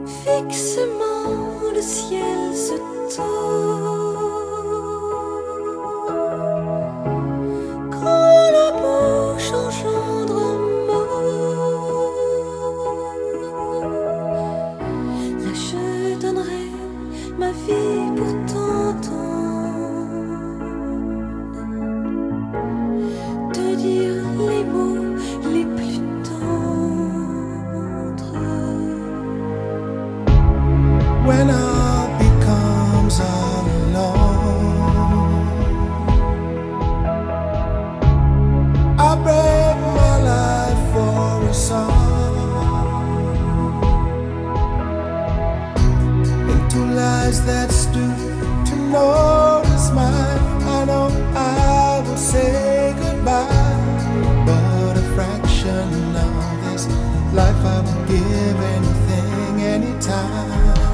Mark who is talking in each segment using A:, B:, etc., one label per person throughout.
A: Fixement le ciel se tord. Quand la bouche engendre un mot, là je donnerai ma vie pour t'entendre, te dire les mots les plus tendres.
B: When all becomes all alone, I break my life for a song, into lives that's due to notice mine. I know I will say goodbye, but a fraction of this life I will give anything, anytime.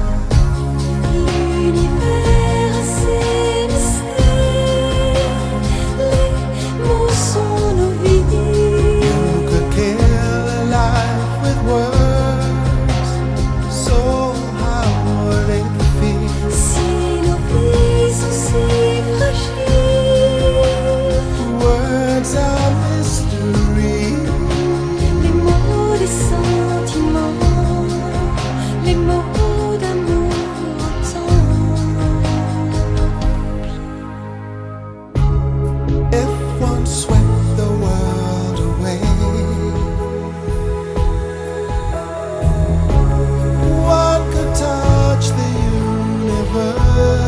A: L'univers a ses mystères, les mots sont nos vies.
B: You could kill a life with words, so how would it feel?
A: Si nos vies sont si fragiles,
B: Words are mystery.
A: les mots des sentiments, les mots d'amour ensemble.
B: If one swept the world away, one could touch the universe.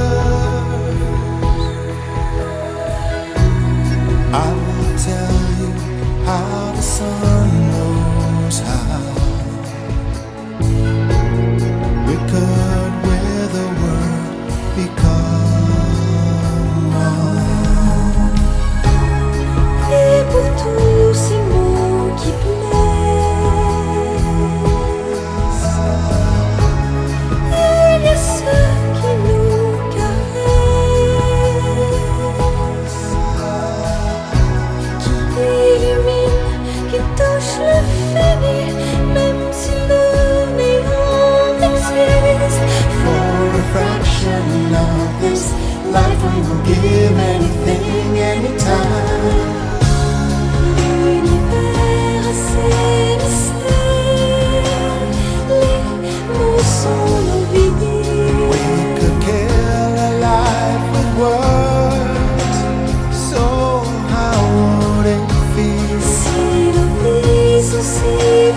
B: I will tell you how the sun knows how. We could with a word become one.
A: Et pour tous ces mots qui blessent, il y a ceux qui nous caressent, qui illuminent, qui touchent le fini, même si le néant existe.
B: For a fraction of this life, we will give anything, anytime.
A: L'univers a ses mystères, les mots sont nos vies.
B: We could kill a life with words, so how would it feel?
A: Si nos vies sont si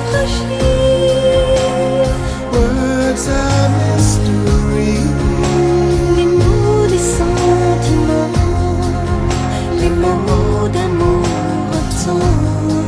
A: fragiles,
B: Words are mystery.
A: les mots des sentiments, les mots d'amour ensemble.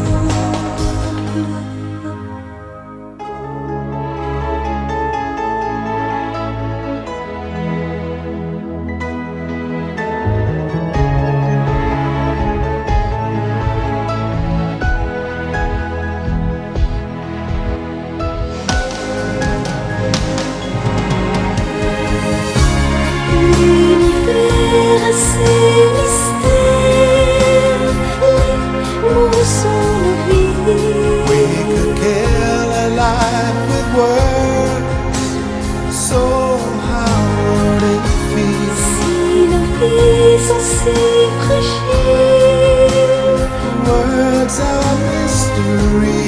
A: L'univers a ses mystères, les mots sont nos vies.
B: We could kill a life with words, so how would it feel?
A: Si nos vies sont si fragiles,
B: Words are mystery.